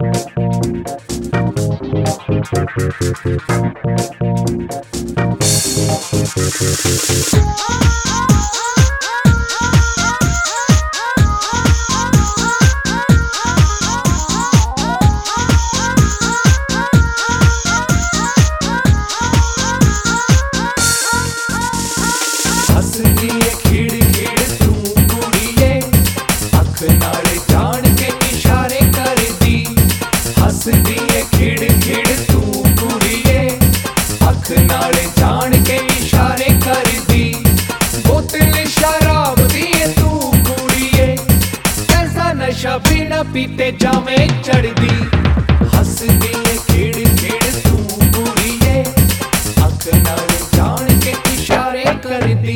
बिना पीते जामे चढ़दी हसदी है खिड़ खिड़ तू कुड़िए अख नाल जान के इशारे करदी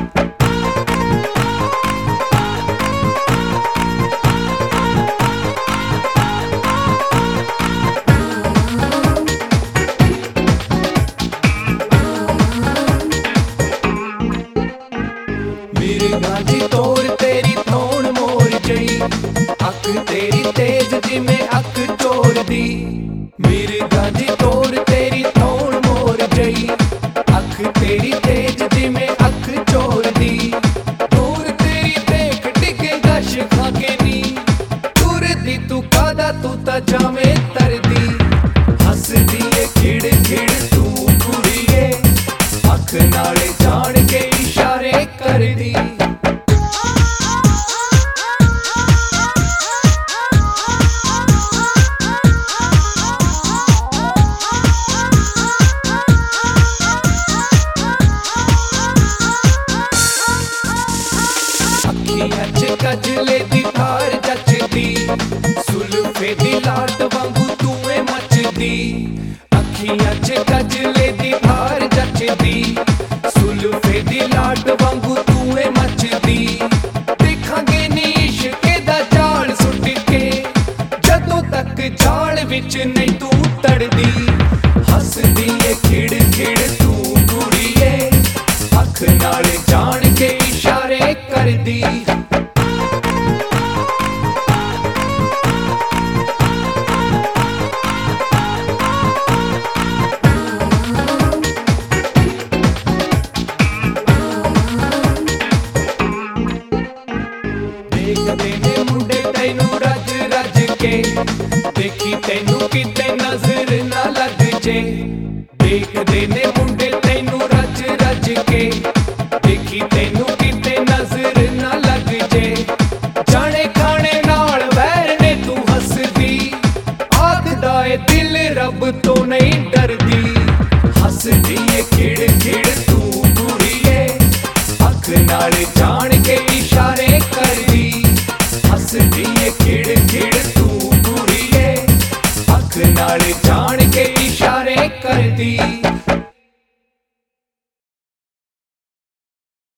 मेरे गांधी तोर तेरी थोन मोर जई अख तेरी तेज जिमें अख चोर दी मेरे गांधी तोर तेरी थोन मोर जई अख तेरी तेज जिमें अख चोर दी तोर तेरी देख डिगे गश खाके नी दूर दी तू कादा तू ता जामे तरदी हसदी है खिड़ खिड़ तू कुड़िए अख नाले जान के इशारे करदी कजले दी धार जचदी सुल्फे दी लाट वांगू तूए मचदी अखियां च कजले दी धार जचदी सुल्फे दी लाट वांगू तूए मचदी देखांगे नी इश्के दा जाल सुट के जदों तक जाल विच नहीं तू तड़दी हसदी है खिड़ खिड़ तू कुड़िए अख नाल जान के इशारे करदी देखदे मुंडे तैनू रज रज के देखी तैनू किते नजर ना लग जे देखदे ने मुंडे तैनू रज रज के देखी तैनू किते नजर ना लग जे जाने खाने नाल वैर ने तू हसदी आखदा ए दिल रब तो नहीं डरदी हसदी ए खिड़ खिड़ तू कुड़िए अख नाल जान के इशारे करदी हसदी है खिड़ खिड़ तू कुड़िए अख नाल जान के इशारे करदी।